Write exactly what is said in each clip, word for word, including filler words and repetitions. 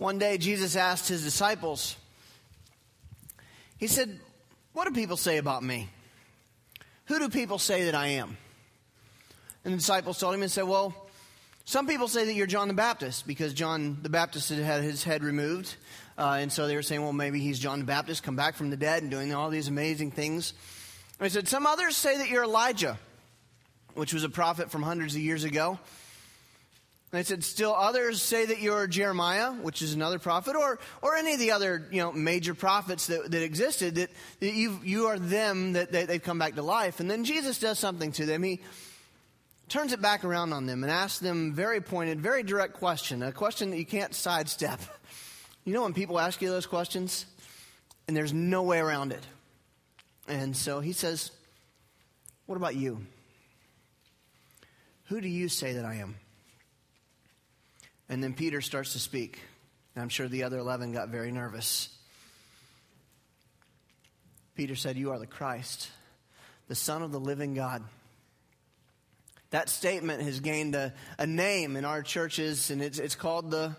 One day, Jesus asked his disciples, he said, "What do people say about me? Who do people say that I am?" And the disciples told him and said, "Well, some people say that you're John the Baptist," because John the Baptist had had his head removed. Uh, and so they were saying, well, maybe he's John the Baptist, come back from the dead and doing all these amazing things. And he said, "Some others say that you're Elijah," which was a prophet from hundreds of years ago. And they said, "Still others say that you're Jeremiah," which is another prophet, or or any of the other, you know, major prophets that, that existed, that, that you you are them, that they, they've come back to life. And then Jesus does something to them. He turns it back around on them and asks them very pointed, very direct question, a question that you can't sidestep. You know when people ask you those questions and there's no way around it? And so he says, "What about you? Who do you say that I am?" And then Peter starts to speak. And I'm sure the other eleven got very nervous. Peter said, "You are the Christ, the Son of the living God." That statement has gained a, a name in our churches, and it's, it's called the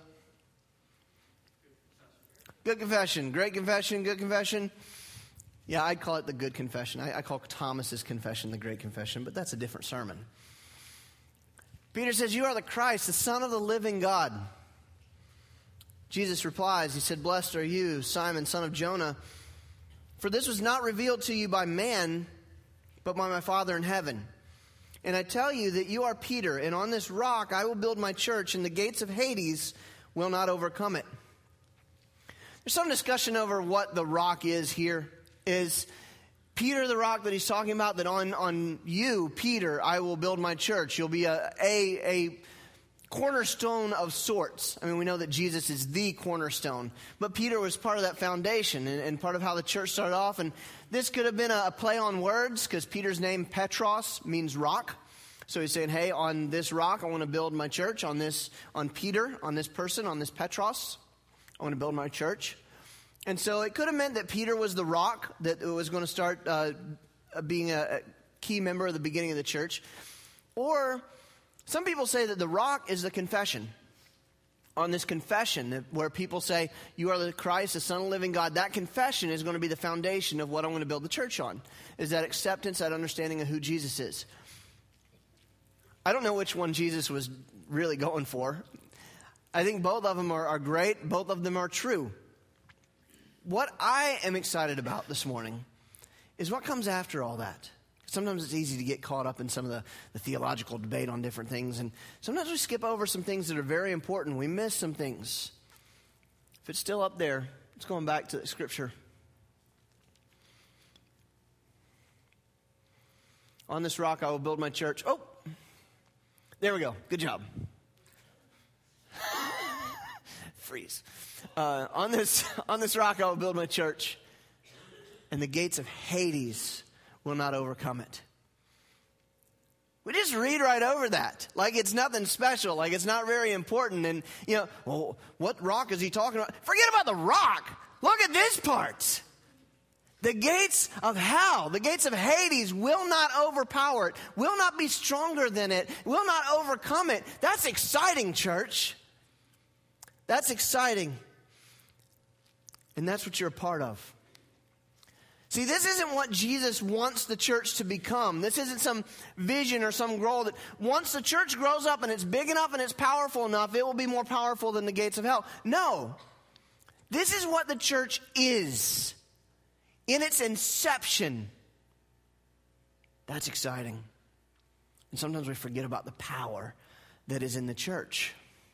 Good Confession. Great Confession, Good Confession. Yeah, I'd call it the Good Confession. I, I call Thomas's confession the Great Confession, but that's a different sermon. Peter says, "You are the Christ, the Son of the living God." Jesus replies, he said, "Blessed are you, Simon, son of Jonah, for this was not revealed to you by man, but by my Father in heaven. And I tell you that you are Peter, and on this rock I will build my church, and the gates of Hades will not overcome it." There's some discussion over what the rock is here. Is Peter the rock that he's talking about, that on, on you, Peter, I will build my church? You'll be a, a, a cornerstone of sorts. I mean, we know that Jesus is the cornerstone. But Peter was part of that foundation and, and part of how the church started off. And this could have been a, a play on words, because Peter's name, Petros, means rock. So he's saying, hey, on this rock, I want to build my church. On this, on Peter, on this person, on this Petros, I want to build my church. And so it could have meant that Peter was the rock that was going to start uh, being a, a key member of the beginning of the church. Or some people say that the rock is the confession. On this confession, where people say, "You are the Christ, the Son of the living God," that confession is going to be the foundation of what I'm going to build the church on. Is that acceptance, that understanding of who Jesus is. I don't know which one Jesus was really going for. I think both of them are, are great. Both of them are true. What I am excited about this morning is what comes after all that. Sometimes it's easy to get caught up in some of the, the theological debate on different things. And sometimes we skip over some things that are very important. We miss some things. If it's still up there, it's going back to the scripture. On this rock I will build my church. Oh, there we go. Good job. Freeze. Uh, on this on this rock I will build my church, and the gates of Hades will not overcome it. We just read right over that like it's nothing special, like it's not very important. And, you know, well, what rock is he talking about? Forget about the rock. Look at this part. The gates of hell, the gates of Hades will not overpower it, will not be stronger than it, will not overcome it. That's exciting, church. That's exciting. And that's what you're a part of. See, this isn't what Jesus wants the church to become. This isn't some vision or some goal that once the church grows up and it's big enough and it's powerful enough, it will be more powerful than the gates of hell. No. This is what the church is in its inception. That's exciting. And sometimes we forget about the power that is in the church.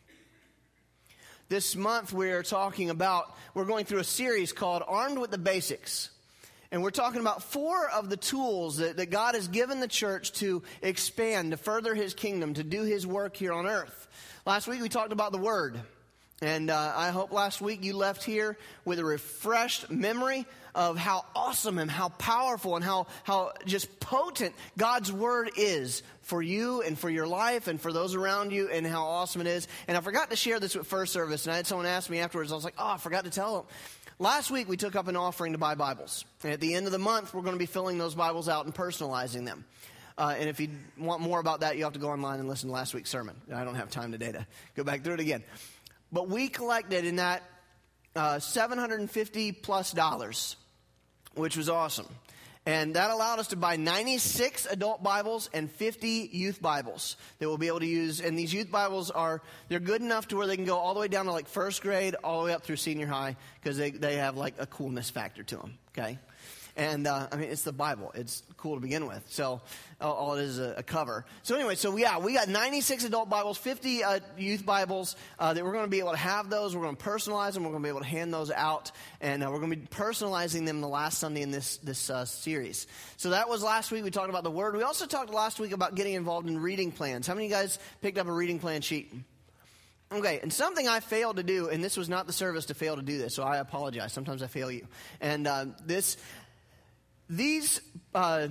This month we're talking about, we're going through a series called Armed with the Basics. And we're talking about four of the tools that, that God has given the church to expand, to further his kingdom, to do his work here on earth. Last week we talked about the Word. And uh, I hope last week you left here with a refreshed memory of how awesome and how powerful and how, how just potent God's Word is for you and for your life and for those around you, and how awesome it is. And I forgot to share this with First Service, and I had someone ask me afterwards. I was like, oh, I forgot to tell them. Last week we took up an offering to buy Bibles. And at the end of the month, we're going to be filling those Bibles out and personalizing them. Uh, and if you want more about that, you have to go online and listen to last week's sermon. I don't have time today to go back through it again. But we collected in that uh, seven hundred fifty plus dollars, which was awesome. And that allowed us to buy ninety-six adult Bibles and fifty youth Bibles that we'll be able to use. And these youth Bibles are, they're good enough to where they can go all the way down to like first grade, all the way up through senior high, because they, they have like a coolness factor to them, okay? And, uh, I mean, it's the Bible. It's cool to begin with. So, all, all it is is a, a cover. So, anyway, so, yeah, we got ninety-six adult Bibles, fifty uh, youth Bibles uh, that we're going to be able to have those. We're going to personalize them. We're going to be able to hand those out. And uh, we're going to be personalizing them the last Sunday in this, this uh, series. So, that was last week. We talked about the Word. We also talked last week about getting involved in reading plans. How many of you guys picked up a reading plan sheet? Okay, and something I failed to do, and this was not the service to fail to do this, so I apologize. Sometimes I fail you. And uh, this... These uh,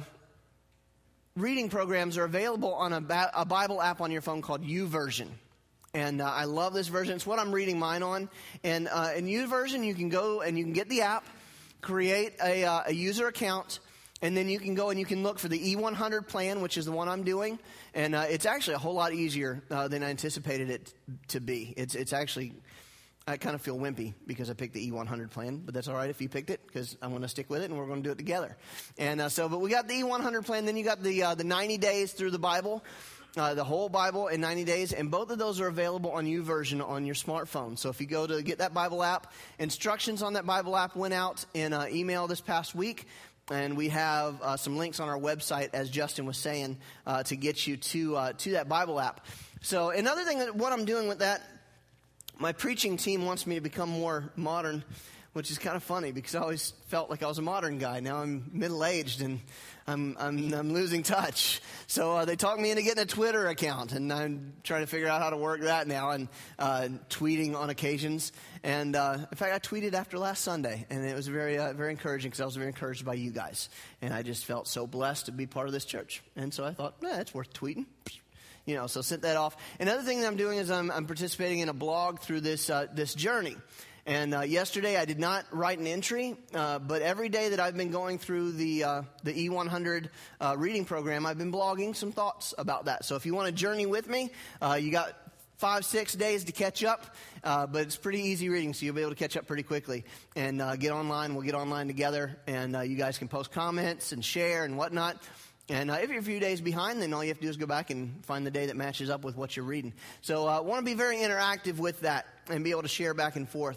reading programs are available on a, ba- a Bible app on your phone called YouVersion. And uh, I love this version. It's what I'm reading mine on. And uh, in YouVersion, you can go and you can get the app, create a, uh, a user account, and then you can go and you can look for the E one hundred plan, which is the one I'm doing. And uh, it's actually a whole lot easier uh, than I anticipated it to be. It's, it's actually... I kind of feel wimpy because I picked the E one hundred plan, but that's all right if you picked it because I'm going to stick with it and we're going to do it together. And uh, so, but we got the E one hundred plan. Then you got the uh, the ninety days through the Bible, uh, the whole Bible in ninety days, and both of those are available on YouVersion on your smartphone. So if you go to get that Bible app, instructions on that Bible app went out in uh, email this past week. And we have uh, some links on our website, as Justin was saying, uh, to get you to uh, to that Bible app. So another thing that what I'm doing with that. My preaching team wants me to become more modern, which is kind of funny because I always felt like I was a modern guy. Now I'm middle-aged and I'm I'm, I'm losing touch. So uh, they talked me into getting a Twitter account, and I'm trying to figure out how to work that now and uh, tweeting on occasions. And uh, in fact, I tweeted after last Sunday, and it was very uh, very encouraging because I was very encouraged by you guys. And I just felt so blessed to be part of this church. And so I thought, yeah, it's worth tweeting. You know, so sent that off. Another thing that I'm doing is I'm, I'm participating in a blog through this uh, this journey. And uh, yesterday I did not write an entry, uh, but every day that I've been going through the uh, the E one hundred uh, reading program, I've been blogging some thoughts about that. So if you want to journey with me, uh, you got five, six days to catch up, uh, but it's pretty easy reading, so you'll be able to catch up pretty quickly. And uh, get online. We'll get online together, and uh, you guys can post comments and share and whatnot. And uh, if you're a few days behind, then all you have to do is go back and find the day that matches up with what you're reading. So I uh, want to be very interactive with that and be able to share back and forth.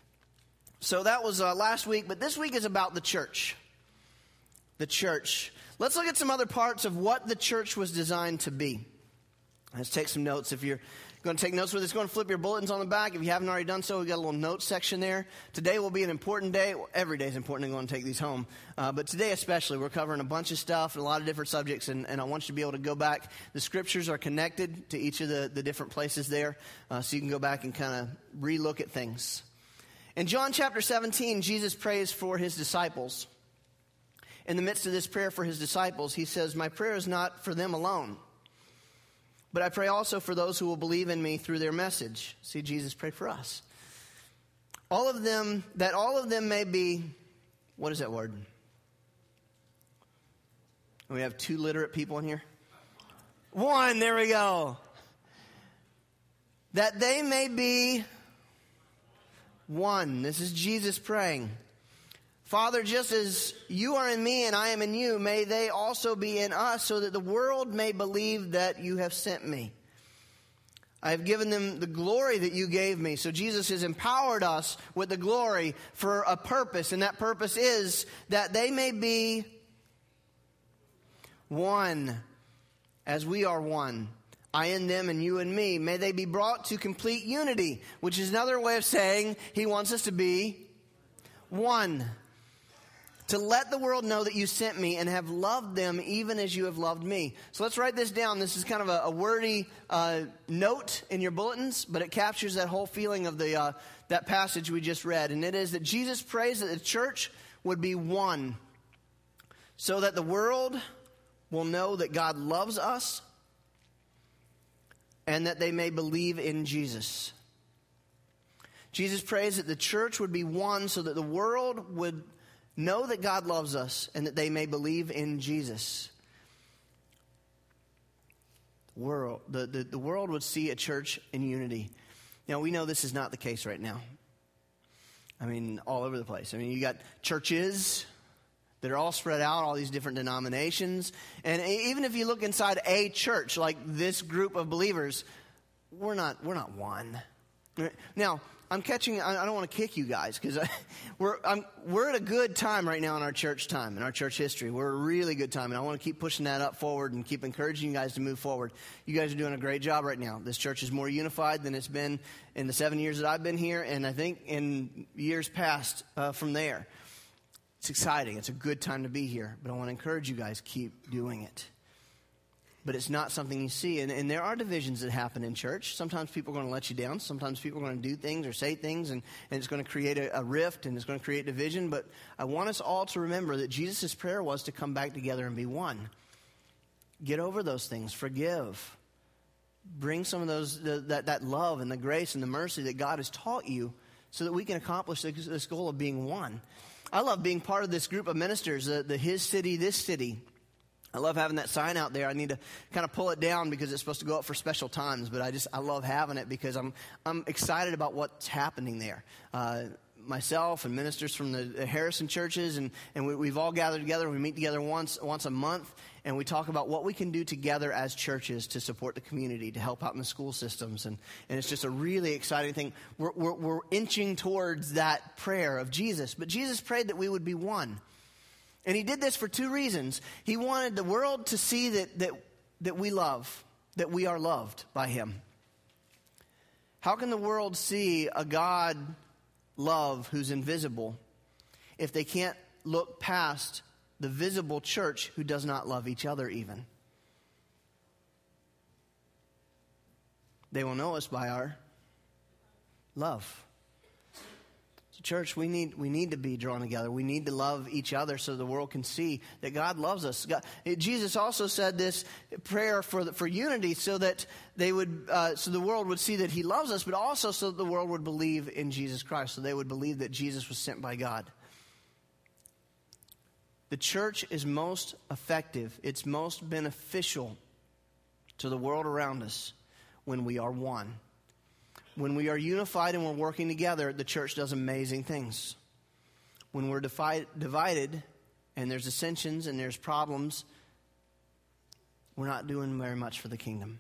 So that was uh, last week, but this week is about the church. The church. Let's look at some other parts of what the church was designed to be. Let's take some notes. If you're going to take notes with us, go and flip your bulletins on the back. If you haven't already done so, we've got a little notes section there. Today will be an important day. Well, every day is important to go and take these home. Uh, but today especially, we're covering a bunch of stuff and a lot of different subjects, and, and I want you to be able to go back. The scriptures are connected to each of the, the different places there, uh, so you can go back and kind of re-look at things. In John chapter seventeen, Jesus prays for his disciples. In the midst of this prayer for his disciples, he says, "My prayer is not for them alone, but I pray also for those who will believe in me through their message." See, Jesus prayed for us. All of them, that all of them may be, what is that word? We have two literate people in here. One, there we go. That they may be one. This is Jesus praying. "Father, just as you are in me and I am in you, may they also be in us, so that the world may believe that you have sent me. I have given them the glory that you gave me." So Jesus has empowered us with the glory for a purpose, and that purpose is that they may be one as we are one. I in them and you in me. May they be brought to complete unity, which is another way of saying he wants us to be one. To let the world know that you sent me and have loved them even as you have loved me. So let's write this down. This is kind of a, a wordy uh, note in your bulletins, but it captures that whole feeling of the uh, that passage we just read. And it is that Jesus prays that the church would be one, so that the world will know that God loves us and that they may believe in Jesus. Jesus prays that the church would be one so that the world would know that God loves us and that they may believe in Jesus. World, the, the, the world would see a church in unity. Now, we know this is not the case right now. I mean, all over the place. I mean, you got churches that are all spread out, all these different denominations. And even if you look inside a church, like this group of believers, we're not we're not one. Now, I'm catching, I don't want to kick you guys, because we're I'm, we're at a good time right now in our church time, in our church history. We're a really good time, and I want to keep pushing that up forward and keep encouraging you guys to move forward. You guys are doing a great job right now. This church is more unified than it's been in the seven years that I've been here, and I think in years past uh, from there. It's exciting. It's a good time to be here, but I want to encourage you guys, keep doing it. But it's not something you see. And, and there are divisions that happen in church. Sometimes people are going to let you down. Sometimes people are going to do things or say things, and, and it's going to create a, a rift, and it's going to create division. But I want us all to remember that Jesus' prayer was to come back together and be one. Get over those things. Forgive. Bring some of those the, that, that love and the grace and the mercy that God has taught you so that we can accomplish this, this goal of being one. I love being part of this group of ministers, the, the His City, This City. I love having that sign out there. I need to kind of pull it down because it's supposed to go up for special times, but I just I love having it because I'm I'm excited about what's happening there. Uh, myself and ministers from the Harrison churches, and, and we, we've all gathered together. We meet together once once a month, and we talk about what we can do together as churches to support the community, to help out in the school systems, and, and it's just a really exciting thing. We're, we're, we're inching towards that prayer of Jesus, but Jesus prayed that we would be one. And he did this for two reasons. He wanted the world to see that, that, that we love, that we are loved by him. How can the world see a God love who's invisible if they can't look past the visible church who does not love each other even? They will know us by our love. Church, we need we need to be drawn together. We need to love each other so the world can see that God loves us. God, Jesus also said this prayer for the, for unity, so that they would uh, so the world would see that He loves us, but also so that the world would believe in Jesus Christ, so they would believe that Jesus was sent by God. The church is most effective. It's most beneficial to the world around us when we are one. When we are unified and we're working together, the church does amazing things. When we're defi- divided and there's dissensions and there's problems, we're not doing very much for the kingdom.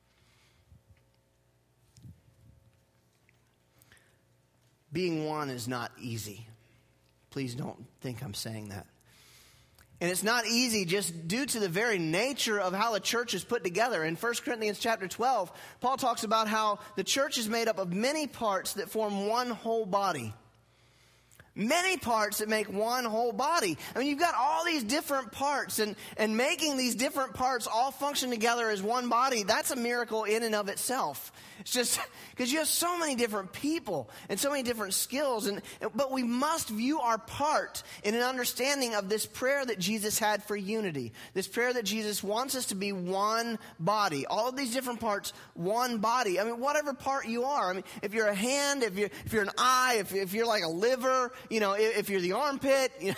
Being one is not easy. Please don't think I'm saying that. And it's not easy just due to the very nature of how the church is put together. In First Corinthians chapter twelve, Paul talks about how the church is made up of many parts that form one whole body. Many parts that make one whole body. I mean, you've got all these different parts, and, and making these different parts all function together as one body, that's a miracle in and of itself. It's just because you have so many different people and so many different skills. And but we must view our part in an understanding of this prayer that Jesus had for unity. This prayer that Jesus wants us to be one body. All of these different parts, one body. I mean, whatever part you are. I mean, if you're a hand, if you're if you're an eye, if if you're like a liver, you know, if, if you're the armpit, you know.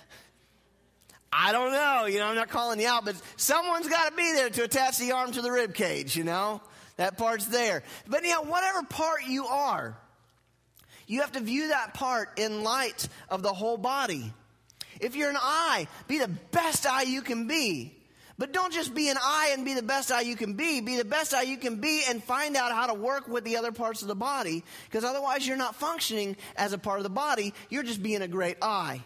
I don't know, you know, I'm not calling you out, but someone's got to be there to attach the arm to the rib cage, you know. That part's there. But you know, whatever part you are, you have to view that part in light of the whole body. If you're an eye, be the best eye you can be. But don't just be an eye and be the best eye you can be. Be the best eye you can be and find out how to work with the other parts of the body. Because otherwise you're not functioning as a part of the body. You're just being a great eye.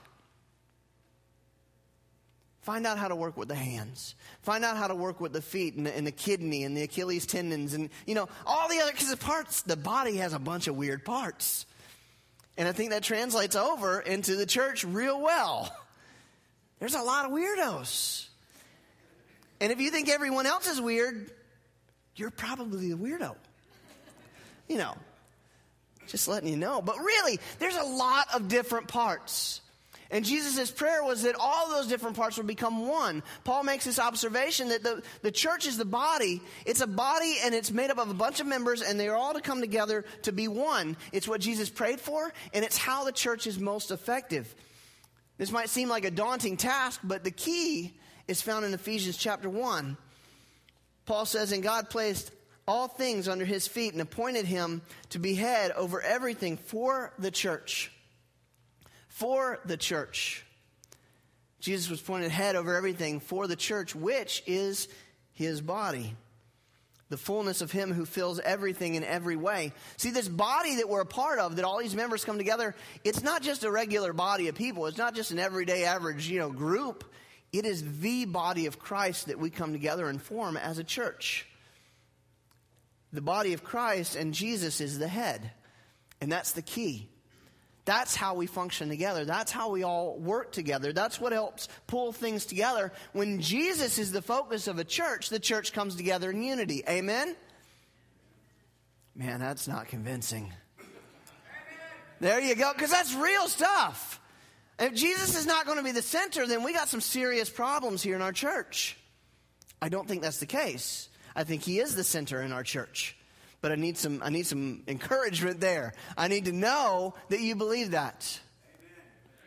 Find out how to work with the hands. Find out how to work with the feet and the, and the kidney and the Achilles tendons and, you know, all the other, because the parts, the body has a bunch of weird parts. And I think that translates over into the church real well. There's a lot of weirdos. And if you think everyone else is weird, you're probably the weirdo. You know, just letting you know. But really, there's a lot of different parts. And Jesus' prayer was that all those different parts would become one. Paul makes this observation that the, the church is the body. It's a body and it's made up of a bunch of members and they're all to come together to be one. It's what Jesus prayed for, and it's how the church is most effective. This might seem like a daunting task, but the key is found in Ephesians chapter one. Paul says, "And God placed all things under his feet and appointed him to be head over everything for the church. For the church. Jesus was appointed head over everything for the church, which is his body. The fullness of him who fills everything in every way. See, this body that we're a part of, that all these members come together, it's not just a regular body of people. It's not just an everyday average, you know, group. It is the body of Christ that we come together and form as a church. The body of Christ, and Jesus is the head. And that's the key. That's how we function together. That's how we all work together. That's what helps pull things together. When Jesus is the focus of a church, the church comes together in unity. Amen? Man, that's not convincing. There you go, because that's real stuff. If Jesus is not going to be the center, then we got some serious problems here in our church. I don't think that's the case. I think he is the center in our church. But I need some I need some encouragement there. I need to know that you believe that. Amen.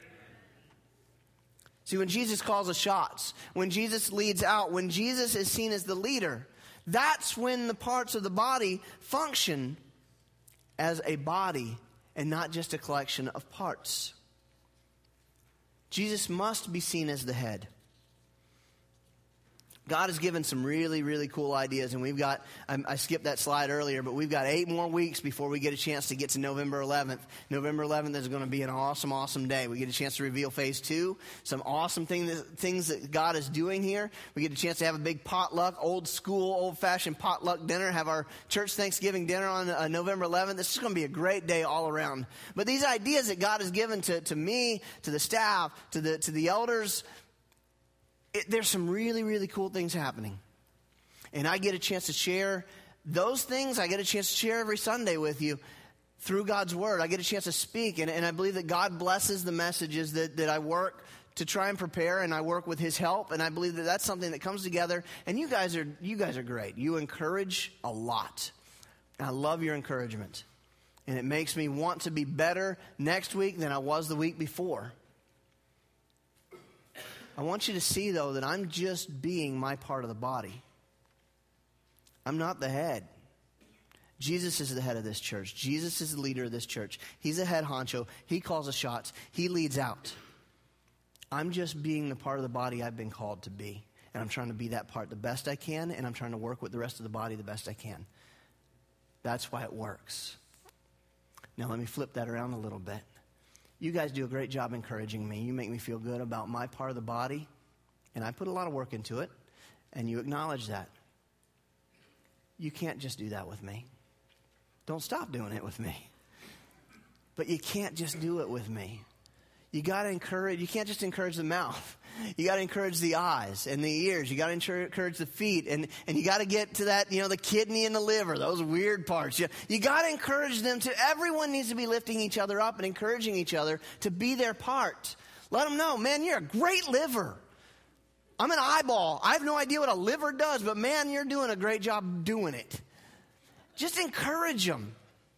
See, when Jesus calls the shots, when Jesus leads out, when Jesus is seen as the leader, that's when the parts of the body function as a body and not just a collection of parts. Jesus must be seen as the head. God has given some really, really cool ideas, and we've got, I, I skipped that slide earlier, but we've got eight more weeks before we get a chance to get to November eleventh. November eleventh is going to be an awesome, awesome day. We get a chance to reveal phase two, some awesome thing that, things that God is doing here. We get a chance to have a big potluck, old school, old-fashioned potluck dinner, have our church Thanksgiving dinner on uh, November eleventh. This is going to be a great day all around. But these ideas that God has given to, to me, to the staff, to the, to the elders, It, there's some really, really cool things happening. And I get a chance to share those things. I get a chance to share every Sunday with you through God's Word. I get a chance to speak. And, and I believe that God blesses the messages that, that I work to try and prepare. And I work with His help. And I believe that that's something that comes together. And you guys are, you guys are great. You encourage a lot. I love your encouragement. And it makes me want to be better next week than I was the week before. I want you to see, though, that I'm just being my part of the body. I'm not the head. Jesus is the head of this church. Jesus is the leader of this church. He's the head honcho. He calls the shots. He leads out. I'm just being the part of the body I've been called to be. And I'm trying to be that part the best I can, and I'm trying to work with the rest of the body the best I can. That's why it works. Now let me flip that around a little bit. You guys do a great job encouraging me. You make me feel good about my part of the body, and I put a lot of work into it, and you acknowledge that. You can't just do that with me. Don't stop doing it with me. But you can't just do it with me. You got to encourage. You can't just encourage the mouth. You got to encourage the eyes and the ears. You got to encourage the feet. And, and you got to get to that, you know, the kidney and the liver, those weird parts. You, you got to encourage them to, everyone needs to be lifting each other up and encouraging each other to be their part. Let them know, man, you're a great liver. I'm an eyeball. I have no idea what a liver does, but man, you're doing a great job doing it. Just encourage them.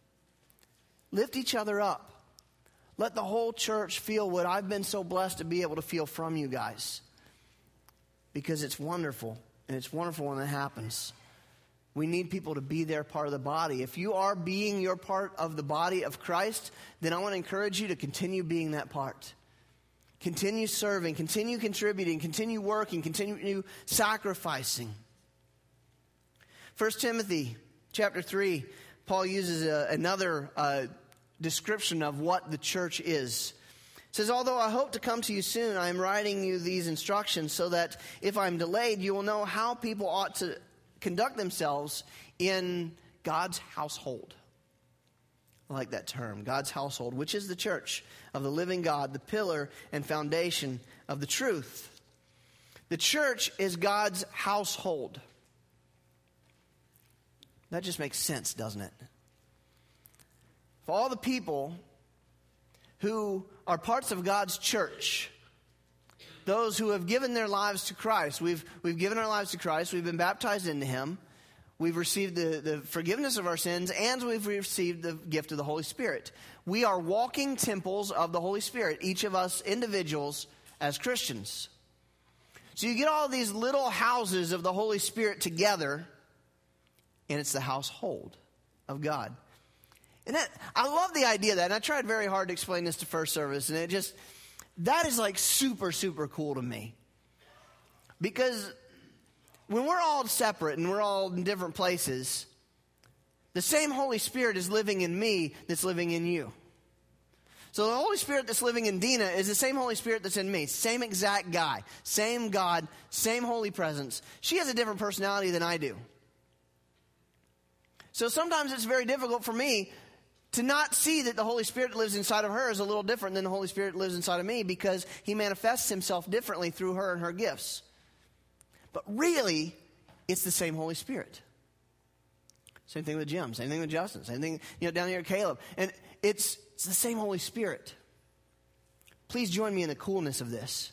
Lift each other up. Let the whole church feel what I've been so blessed to be able to feel from you guys. Because it's wonderful. And it's wonderful when that happens. We need people to be their part of the body. If you are being your part of the body of Christ, then I want to encourage you to continue being that part. Continue serving, continue contributing, continue working, continue sacrificing. First Timothy chapter three, Paul uses a, another uh, description of what the church is. It says, although I hope to come to you soon, I am writing you these instructions so that if I'm delayed, you will know how people ought to conduct themselves in God's household. I like that term, God's household, which is the church of the living God, the pillar and foundation of the truth. The church is God's household. That just makes sense, doesn't it? For all the people who are parts of God's church, those who have given their lives to Christ, we've, we've given our lives to Christ, we've been baptized into Him, we've received the, the forgiveness of our sins, and we've received the gift of the Holy Spirit. We are walking temples of the Holy Spirit, each of us individuals as Christians. So you get all these little houses of the Holy Spirit together, and it's the household of God. And that, I love the idea of that, and I tried very hard to explain this to First Service, and it just, that is like super, super cool to me. Because when we're all separate and we're all in different places, the same Holy Spirit is living in me that's living in you. So the Holy Spirit that's living in Dina is the same Holy Spirit that's in me. Same exact guy. Same God. Same holy presence. She has a different personality than I do. So sometimes it's very difficult for me to not see that the Holy Spirit that lives inside of her is a little different than the Holy Spirit that lives inside of me, because he manifests himself differently through her and her gifts. But really, it's the same Holy Spirit. Same thing with Jim. Same thing with Justin. Same thing, you know, down here at Caleb. And it's, it's the same Holy Spirit. Please join me in the coolness of this.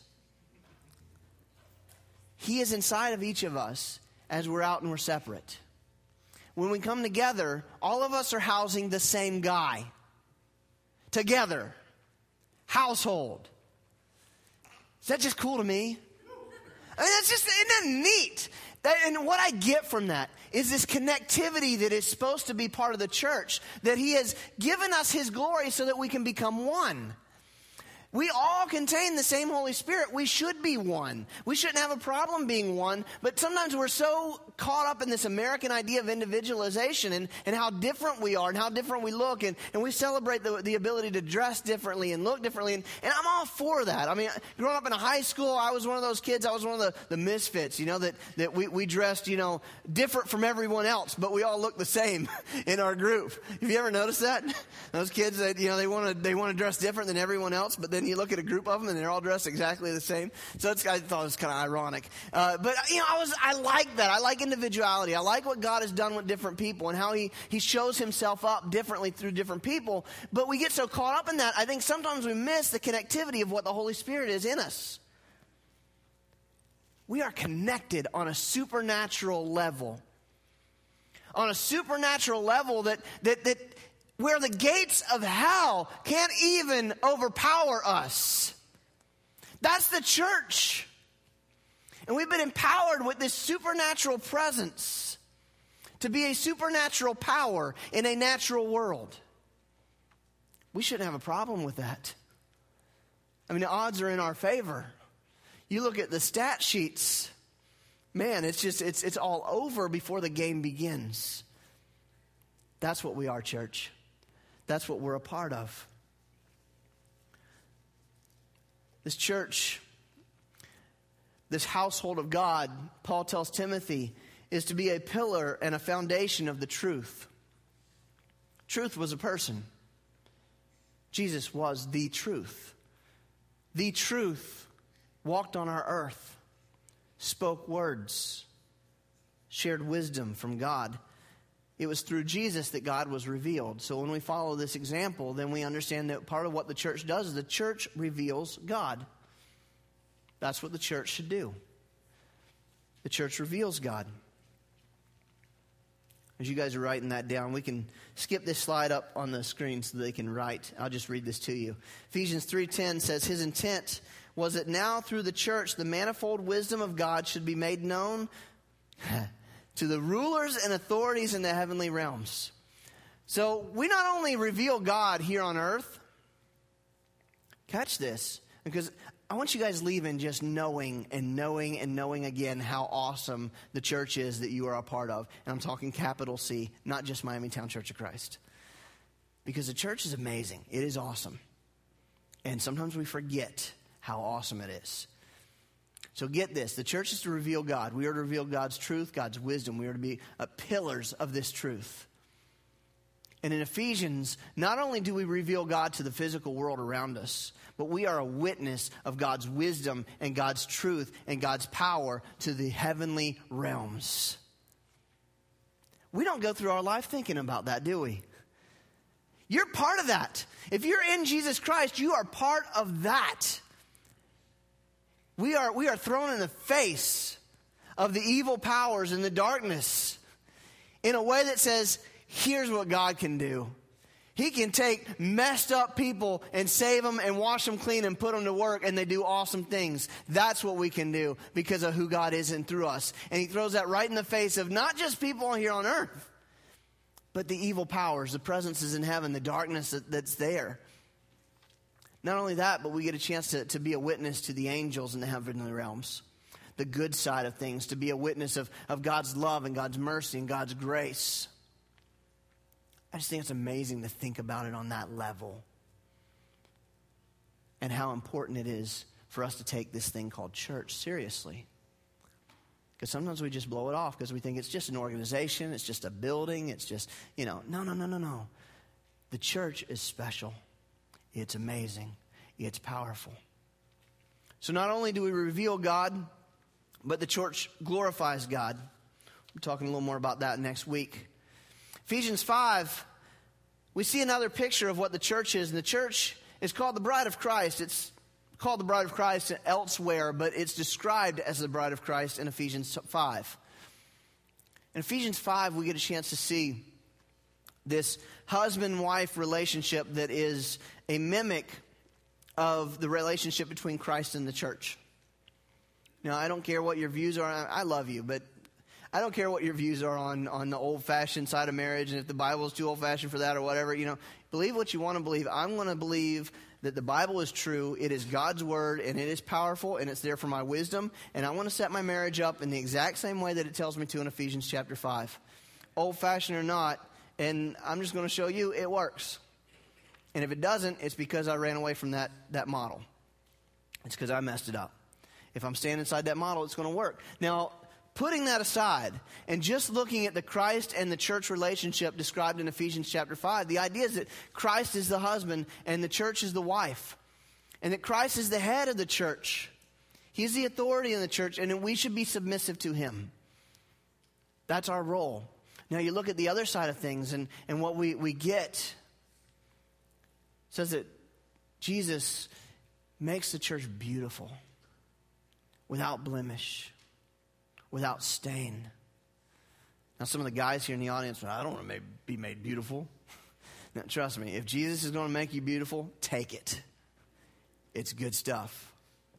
He is inside of each of us as we're out and we're separate. When we come together, all of us are housing the same guy. Together. Household. Is that just cool to me? I mean, that's just, isn't that neat? That, and what I get from that is this connectivity that is supposed to be part of the church, that he has given us his glory so that we can become one. We all contain the same Holy Spirit. We should be one. We shouldn't have a problem being one. But sometimes we're so caught up in this American idea of individualization and, and how different we are and how different we look. And, and we celebrate the, the ability to dress differently and look differently. And, and I'm all for that. I mean, growing up in a high school, I was one of those kids. I was one of the, the misfits, you know, that, that we, we dressed, you know, different from everyone else. But we all looked the same in our group. Have you ever noticed that? Those kids that, you know, they want to they want to dress different than everyone else, but then you look at a group of them and they're all dressed exactly the same. So it's, I thought it was kind of ironic. Uh, but, you know, I was I like that. I like individuality. I like what God has done with different people and how he, he shows himself up differently through different people. But we get so caught up in that, I think sometimes we miss the connectivity of what the Holy Spirit is in us. We are connected on a supernatural level. On a supernatural level that that that where the gates of hell can't even overpower us. That's the church. And we've been empowered with this supernatural presence to be a supernatural power in a natural world. We shouldn't have a problem with that. I mean, the odds are in our favor. You look at the stat sheets, man, it's just, it's, it's all over before the game begins. That's what we are, church. That's what we're a part of. This church, this household of God, Paul tells Timothy, is to be a pillar and a foundation of the truth. Truth was a person. Jesus was the truth. The truth walked on our earth, spoke words, shared wisdom from God. It was through Jesus that God was revealed. So when we follow this example, then we understand that part of what the church does is the church reveals God. That's what the church should do. The church reveals God. As you guys are writing that down, we can skip this slide up on the screen so they can write. I'll just read this to you. Ephesians three ten says, his intent was that now through the church the manifold wisdom of God should be made known to the rulers and authorities in the heavenly realms. So we not only reveal God here on earth, catch this, because I want you guys leaving just knowing and knowing and knowing again how awesome the church is that you are a part of. And I'm talking capital C, not just Miamitown Church of Christ. Because the church is amazing. It is awesome. And sometimes we forget how awesome it is. So get this, the church is to reveal God. We are to reveal God's truth, God's wisdom. We are to be uh, pillars of this truth. And in Ephesians, not only do we reveal God to the physical world around us, but we are a witness of God's wisdom and God's truth and God's power to the heavenly realms. We don't go through our life thinking about that, do we? You're part of that. If you're in Jesus Christ, you are part of that. We are, we are thrown in the face of the evil powers and the darkness in a way that says, here's what God can do. He can take messed up people and save them and wash them clean and put them to work, and they do awesome things. That's what we can do because of who God is in through us. And he throws that right in the face of not just people here on earth, but the evil powers, the presences in heaven, the darkness that, that's there. Not only that, but we get a chance to, to be a witness to the angels in the heavenly realms. The good side of things, to be a witness of, of God's love and God's mercy and God's grace. I just think it's amazing to think about it on that level. And how important it is for us to take this thing called church seriously. Because sometimes we just blow it off because we think it's just an organization, it's just a building, it's just, you know, no, no, no, no, no. The church is special. It's amazing. It's powerful. So not only do we reveal God, but the church glorifies God. We're talking a little more about that next week. Ephesians five, we see another picture of what the church is. And the church is called the bride of Christ. It's called the bride of Christ elsewhere, but it's described as the bride of Christ in Ephesians five. In Ephesians five, we get a chance to see this husband-wife relationship that is a mimic of the relationship between Christ and the church. Now, I don't care what your views are. I love you, but I don't care what your views are on, on the old-fashioned side of marriage, and if the Bible is too old-fashioned for that or whatever. You know, believe what you want to believe. I'm going to believe that the Bible is true. It is God's word, and it is powerful, and it's there for my wisdom. And I want to set my marriage up in the exact same way that it tells me to in Ephesians chapter five. Old-fashioned or not, and I'm just going to show you it works. And if it doesn't, it's because I ran away from that, that model. It's because I messed it up. If I'm staying inside that model, it's going to work. Now, putting that aside and just looking at the Christ and the church relationship described in Ephesians chapter five, the idea is that Christ is the husband and the church is the wife. And that Christ is the head of the church. He's the authority in the church, and that we should be submissive to him. That's our role. Now you look at the other side of things, and, and what we, we get. It says that Jesus makes the church beautiful, without blemish, without stain. Now, some of the guys here in the audience, well, I don't want to be made beautiful. Now, trust me, if Jesus is going to make you beautiful, take it. It's good stuff.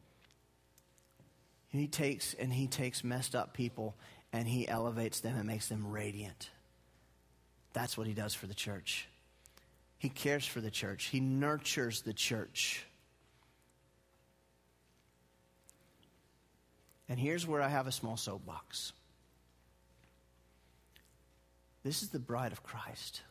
He takes and he takes messed up people and he elevates them and makes them radiant. That's what he does for the church. He cares for the church. He nurtures the church. And here's where I have a small soapbox. This is the bride of Christ.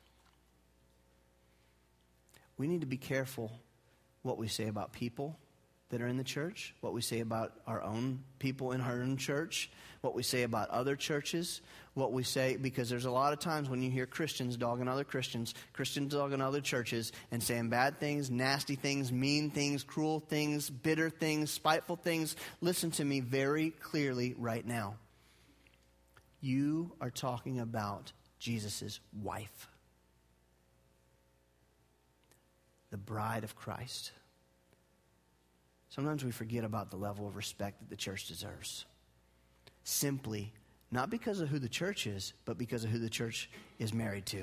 We need to be careful what we say about people that are in the church, what we say about our own people in our own church, what we say about other churches, what we say, because there's a lot of times when you hear Christians dogging other Christians, Christians dogging other churches, and saying bad things, nasty things, mean things, cruel things, bitter things, spiteful things. Listen to me very clearly right now. You are talking about Jesus' wife, the bride of Christ. Sometimes we forget about the level of respect that the church deserves. Simply, not because of who the church is, but because of who the church is married to.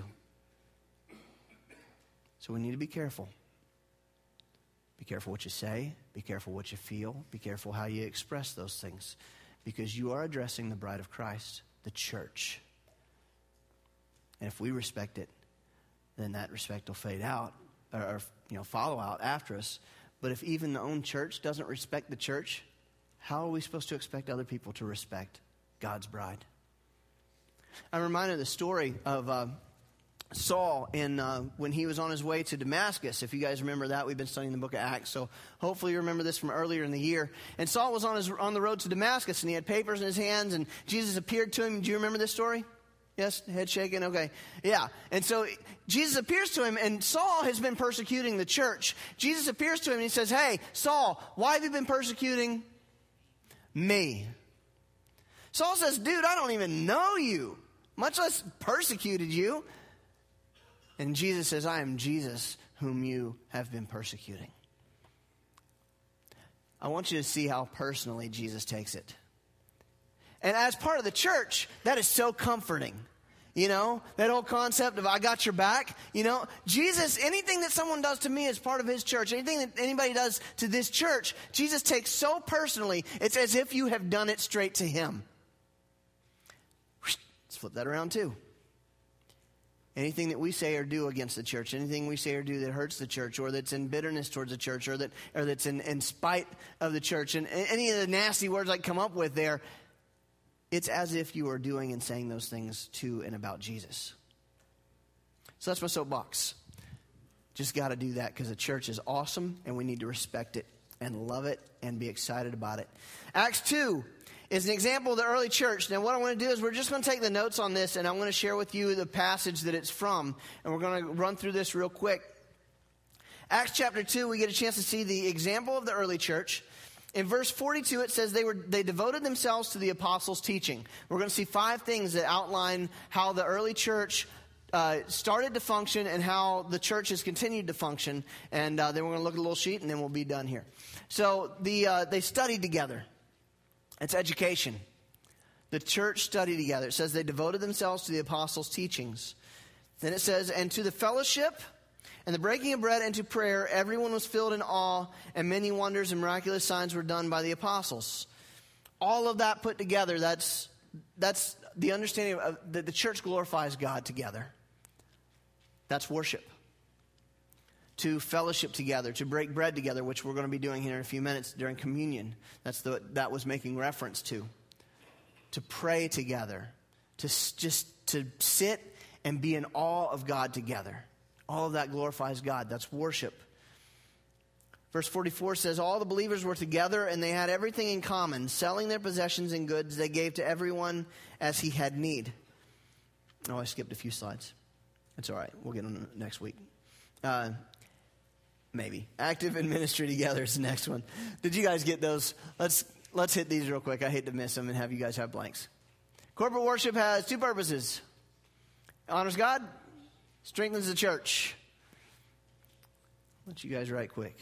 So we need to be careful. Be careful what you say. Be careful what you feel. Be careful how you express those things. Because you are addressing the bride of Christ, the church. And if we respect it, then that respect will fade out, or, or you know, follow out after us. But if even the own church doesn't respect the church, how are we supposed to expect other people to respect God's bride? I'm reminded of the story of uh, Saul in, uh, when he was on his way to Damascus. If you guys remember that, we've been studying the book of Acts, so hopefully you remember this from earlier in the year. And Saul was on his on the road to Damascus, and he had papers in his hands, and Jesus appeared to him. Do you remember this story? Yes, head shaking, okay. Yeah, and so Jesus appears to him, and Saul has been persecuting the church. Jesus appears to him, and he says, hey, Saul, why have you been persecuting me? Saul says, dude, I don't even know you, much less persecuted you. And Jesus says, I am Jesus whom you have been persecuting. I want you to see how personally Jesus takes it. And as part of the church, that is so comforting. You know, that whole concept of I got your back. You know, Jesus, anything that someone does to me as part of his church, anything that anybody does to this church, Jesus takes so personally, it's as if you have done it straight to him. Let's flip that around too. Anything that we say or do against the church, anything we say or do that hurts the church, or that's in bitterness towards the church, or that or that's in, in spite of the church, and any of the nasty words I come up with there, it's as if you are doing and saying those things to and about Jesus. So that's my soapbox. Just got to do that because the church is awesome, and we need to respect it and love it and be excited about it. Acts two is an example of the early church. Now, what I want to do is we're just going to take the notes on this, and I'm going to share with you the passage that it's from, and we're going to run through this real quick. Acts chapter two, we get a chance to see the example of the early church. In verse forty-two, it says they were they devoted themselves to the apostles' teaching. We're going to see five things that outline how the early church uh, started to function and how the church has continued to function. And uh, then we're going to look at a little sheet, and then we'll be done here. So the uh, they studied together. It's education. The church studied together. It says they devoted themselves to the apostles' teachings. Then it says, and to the fellowship and the breaking of bread and to prayer, everyone was filled in awe, and many wonders and miraculous signs were done by the apostles. All of that put together, that's that's the understanding of that the church glorifies God together. That's worship. To fellowship together, to break bread together, which we're going to be doing here in a few minutes during communion. That's the that was making reference to. To pray together, to just to sit and be in awe of God together. All of that glorifies God. That's worship. Verse forty-four says, all the believers were together and they had everything in common. Selling their possessions and goods, they gave to everyone as he had need. Oh, I skipped a few slides. It's all right. We'll get on next week. Uh, maybe. Active in ministry together is the next one. Did you guys get those? Let's let's hit these real quick. I hate to miss them and have you guys have blanks. Corporate worship has two purposes. Honors God, strengthens the church. I'll let you guys write quick.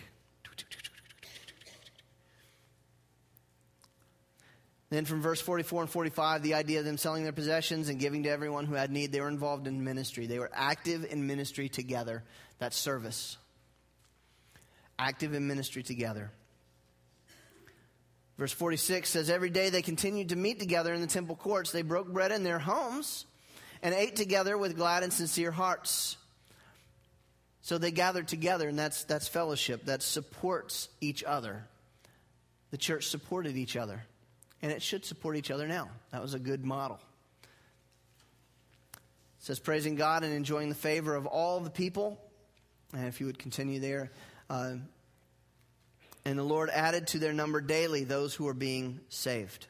Then from verse forty-four and forty-five, the idea of them selling their possessions and giving to everyone who had need, they were involved in ministry. They were active in ministry together. That's service. Active in ministry together. Verse forty-six says, every day they continued to meet together in the temple courts. They broke bread in their homes and ate together with glad and sincere hearts. So they gathered together, and that's that's fellowship. That supports each other. The church supported each other. And it should support each other now. That was a good model. It says, praising God and enjoying the favor of all the people. And if you would continue there. Uh, and the Lord added to their number daily those who are being saved.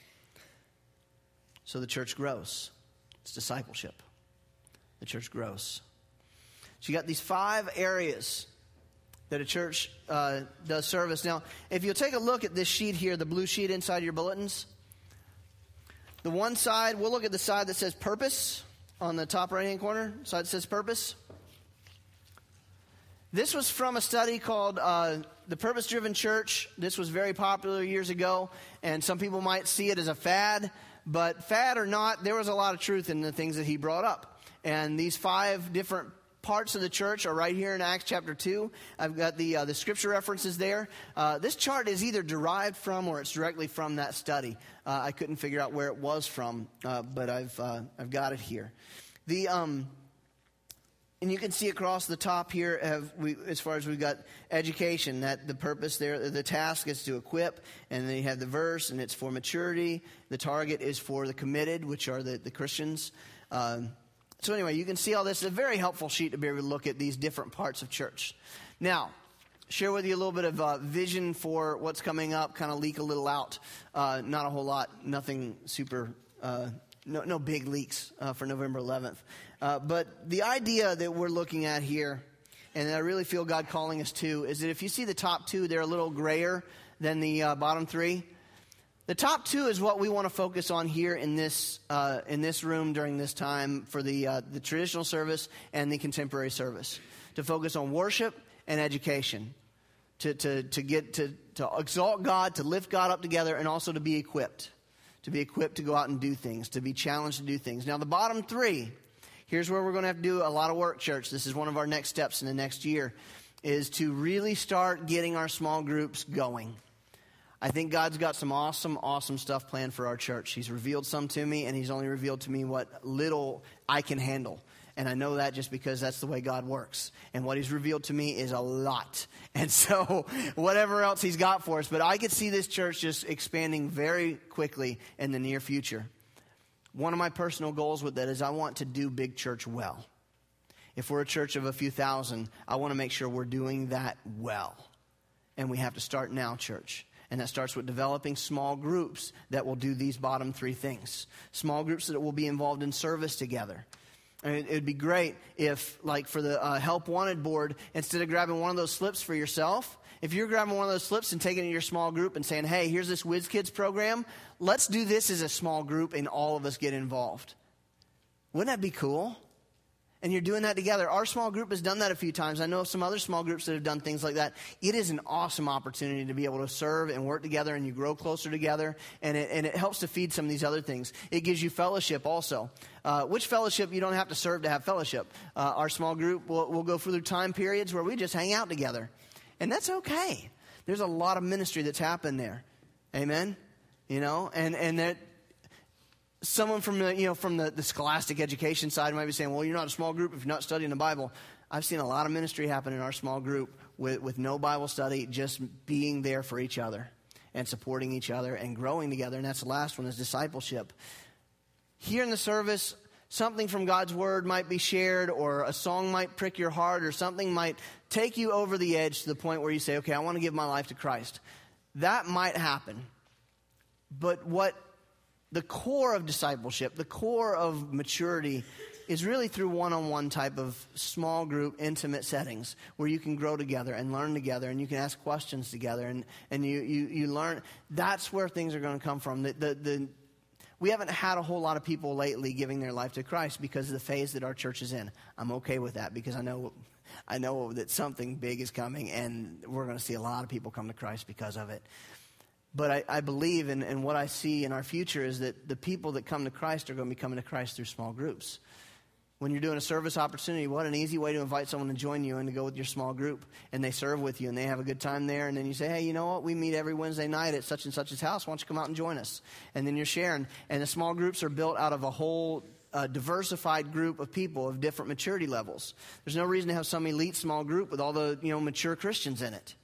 So the church grows. It's discipleship. The church grows. So you got these five areas that a church uh, does service. Now, if you'll take a look at this sheet here, the blue sheet inside your bulletins, the one side, we'll look at the side that says purpose on the top right-hand corner, side that says purpose. This was from a study called uh, The Purpose-Driven Church. This was very popular years ago, and some people might see it as a fad, but fad or not, there was a lot of truth in the things that he brought up. And these five different parts of the church are right here in Acts chapter two. I've got the uh, the scripture references there. Uh, this chart is either derived from or it's directly from that study. Uh, I couldn't figure out where it was from, uh, but I've uh, I've got it here. The um, and you can see across the top here, have we, as far as we've got education, that the purpose there, the task is to equip, and then you have the verse, and it's for maturity. The target is for the committed, which are the, the Christians. Um, So anyway, you can see all this. It's a very helpful sheet to be able to look at these different parts of church. Now, share with you a little bit of uh, vision for what's coming up, kind of leak a little out. Uh, not a whole lot, nothing super, uh, no, no big leaks uh, for November eleventh. Uh, but the idea that we're looking at here, and I really feel God calling us to, is that if you see the top two, they're a little grayer than the uh, bottom three. The top two is what we want to focus on here in this uh, in this room during this time for the uh, the traditional service and the contemporary service. To focus on worship and education, to to to get to to exalt God, to lift God up together, and also to be equipped, to be equipped to go out and do things, to be challenged to do things. Now, the bottom three, here's where we're going to have to do a lot of work, church. This is one of our next steps in the next year, is to really start getting our small groups going. I think God's got some awesome, awesome stuff planned for our church. He's revealed some to me, and he's only revealed to me what little I can handle. And I know that just because that's the way God works. And what he's revealed to me is a lot. And so whatever else he's got for us. But I could see this church just expanding very quickly in the near future. One of my personal goals with that is I want to do big church well. If we're a church of a few thousand, I want to make sure we're doing that well. And we have to start now, church. And that starts with developing small groups that will do these bottom three things. Small groups that will be involved in service together. And it would be great if, like for the uh, Help Wanted board, instead of grabbing one of those slips for yourself, if you're grabbing one of those slips and taking it to your small group and saying, hey, here's this Whiz Kids program, let's do this as a small group and all of us get involved. Wouldn't that be cool? And you're doing that together. Our small group has done that a few times. I know of some other small groups that have done things like that. It is an awesome opportunity to be able to serve and work together, and you grow closer together, and it, and it helps to feed some of these other things. It gives you fellowship also. Uh, which fellowship you don't have to serve to have fellowship. Uh, our small group will will go through time periods where we just hang out together. And that's okay. There's a lot of ministry that's happened there. Amen? You know, and, and that... Someone from the, you know, from the, the scholastic education side might be saying, well, you're not a small group if you're not studying the Bible. I've seen a lot of ministry happen in our small group with, with no Bible study, just being there for each other and supporting each other and growing together. And that's the last one, is discipleship. Here in the service, something from God's Word might be shared, or a song might prick your heart, or something might take you over the edge to the point where you say, okay, I want to give my life to Christ. That might happen. But what the core of discipleship, the core of maturity, is really through one-on-one type of small group, intimate settings where you can grow together and learn together, and you can ask questions together, and, and you, you, you learn. That's where things are going to come from. The, the, the, we haven't had a whole lot of people lately giving their life to Christ because of the phase that our church is in. I'm okay with that because I know, I know that something big is coming, and we're going to see a lot of people come to Christ because of it. But I, I believe, and in, in what I see in our future, is that the people that come to Christ are going to be coming to Christ through small groups. When you're doing a service opportunity, what an easy way to invite someone to join you and to go with your small group. And they serve with you, and they have a good time there. And then you say, hey, you know what? We meet every Wednesday night at such and such's house. Why don't you come out and join us? And then you're sharing. And the small groups are built out of a whole uh, diversified group of people of different maturity levels. There's no reason to have some elite small group with all the, you know, mature Christians in it.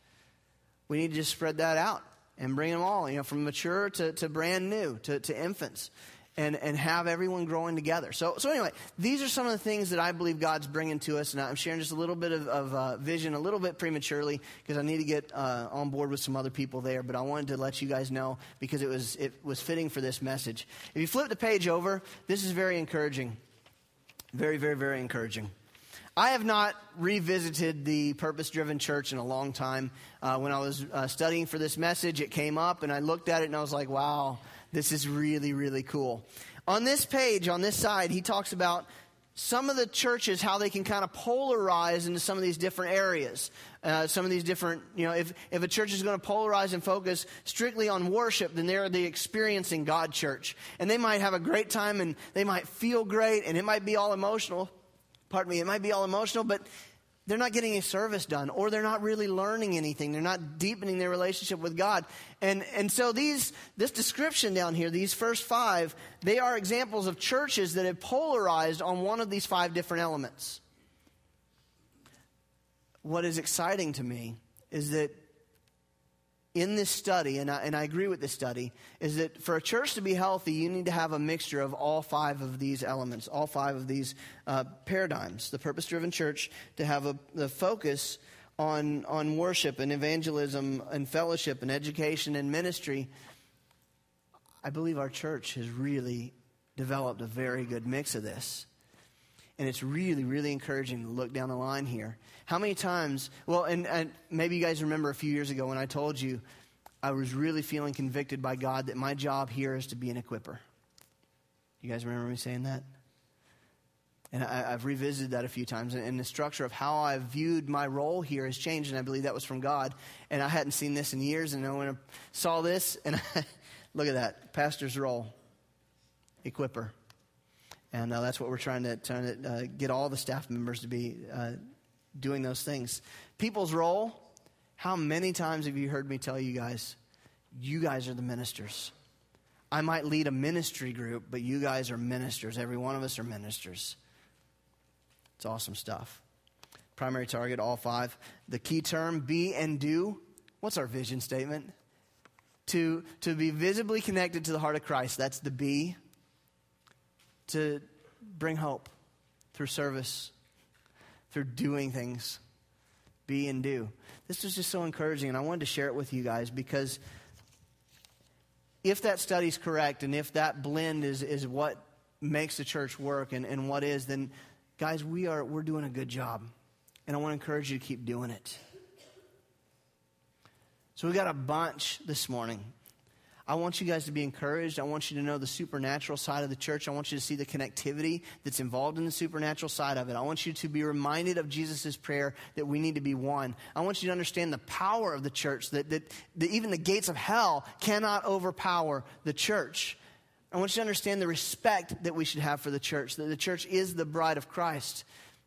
We need to just spread that out and bring them all, you know, from mature to, to brand new, to, to infants, and, and have everyone growing together. So so anyway, these are some of the things that I believe God's bringing to us, and I'm sharing just a little bit of, of uh, vision, a little bit prematurely, because I need to get uh, on board with some other people there, but I wanted to let you guys know because it was it was fitting for this message. If you flip the page over, this is very encouraging. Very, very, very encouraging. I have not revisited the purpose-driven church in a long time. Uh, when I was uh, studying for this message, it came up, and I looked at it, and I was like, wow, this is really, really cool. On this page, on this side, he talks about some of the churches, how they can kind of polarize into some of these different areas. Uh, some of these different, you know, if, if a church is going to polarize and focus strictly on worship, then they're the experiencing God church. And they might have a great time, and they might feel great, and it might be all emotional. Pardon me, it might be all emotional, but they're not getting a service done, or they're not really learning anything. They're not deepening their relationship with God. And and so these this description down here, these first five, they are examples of churches that have polarized on one of these five different elements. What is exciting to me is that in this study, and I, and I agree with this study, is that for a church to be healthy, you need to have a mixture of all five of these elements, all five of these uh, paradigms. The purpose-driven church to have a the focus on on worship and evangelism and fellowship and education and ministry. I believe our church has really developed a very good mix of this. And it's really, really encouraging to look down the line here. How many times, well, and, and maybe you guys remember a few years ago when I told you I was really feeling convicted by God that my job here is to be an equipper. You guys remember me saying that? And I, I've revisited that a few times. And, and the structure of how I viewed my role here has changed, and I believe that was from God. And I hadn't seen this in years. And when I saw this, and I, Look at that. Pastor's role. Equipper. And uh, that's what we're trying to, trying to uh, get all the staff members to be uh, doing those things. People's role. How many times have you heard me tell you guys, you guys are the ministers. I might lead a ministry group, but you guys are ministers. Every one of us are ministers. It's awesome stuff. Primary target, all five. The key term, be and do. What's our vision statement? To, to be visibly connected to the heart of Christ. That's the be. To bring hope through service, through doing things. Be and do. This was just so encouraging, and I wanted to share it with you guys because if that study's correct and if that blend is, is what makes the church work and, and what is, then guys, we are, we're doing a good job. And I want to encourage you to keep doing it. So we got a bunch this morning. I want you guys to be encouraged. I want you to know the supernatural side of the church. I want you to see the connectivity that's involved in the supernatural side of it. I want you to be reminded of Jesus' prayer that we need to be one. I want you to understand the power of the church, that, that, that even the gates of hell cannot overpower the church. I want you to understand the respect that we should have for the church, that the church is the bride of Christ.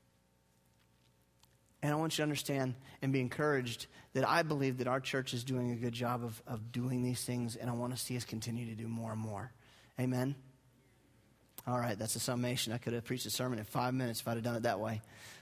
And I want you to understand and be encouraged that I believe that our church is doing a good job of, of doing these things, and I want to see us continue to do more and more. Amen? All right, that's a summation. I could have preached a sermon in five minutes if I'd have done it that way.